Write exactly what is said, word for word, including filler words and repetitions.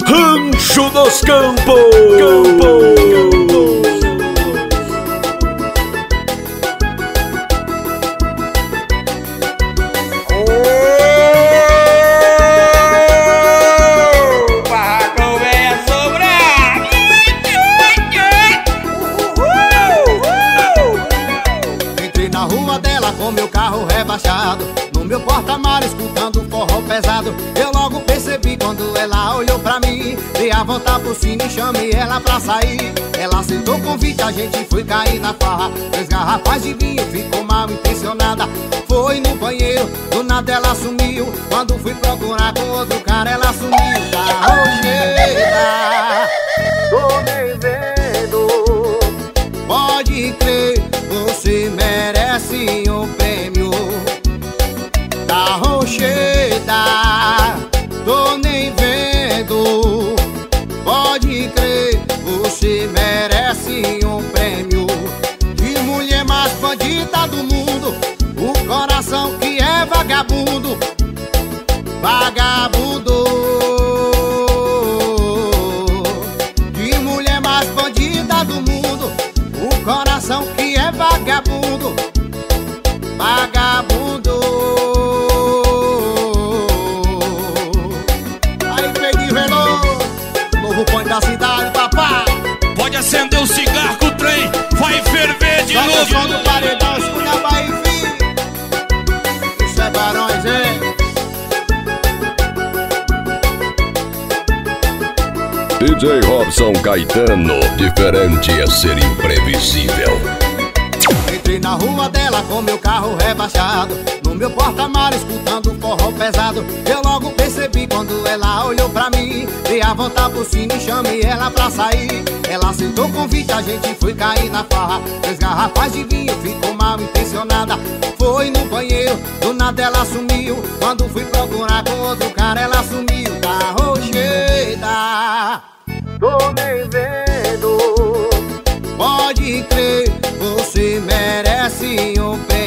Rancho dos Campos, Campos. Com meu carro rebaixado, no meu porta-malas escutando forró pesado. Eu logo percebi quando ela olhou pra mim, dei a volta por cima e chamei ela pra sair. Ela aceitou o convite, a gente foi cair na farra. Três garrafas de vinho, ficou mal intencionada. Foi no banheiro, do nada ela sumiu. Quando fui procurar com outro cara, ela sumiu. Tá rocheira, tô nem vendo. Pode crer, você merece um prêmio. Da Rocheda, tô nem vendo. Pode crer, você merece um prêmio. De mulher mais bandida do mundo, o coração que é vagabundo. Vagabundo. De mulher mais bandida do mundo, o coração que é vagabundo. Vagabundo. Aí, Pedro Renault, novo ponto da cidade, papai. Pode acender o cigarro que o trem vai ferver de Só novo. Só no paredão, escuta Bahia, filho. Isso é Barões, hein? D J Robson Caetano, diferente é ser imprevisível. Entrei na rua dela com meu carro rebaixado, no meu porta-malas escutando forró pesado. Eu logo percebi quando ela olhou pra mim, dei a volta por cima e chamei ela pra sair. Ela aceitou o convite, a gente foi cair na farra. Três garrafas de vinho, ficou mal intencionada. Foi no banheiro, do nada ela sumiu. Quando fui procurar com outro cara, ela sumiu. Da Rocheda, tô nem vendo. Pode crer, você merece um prêmio.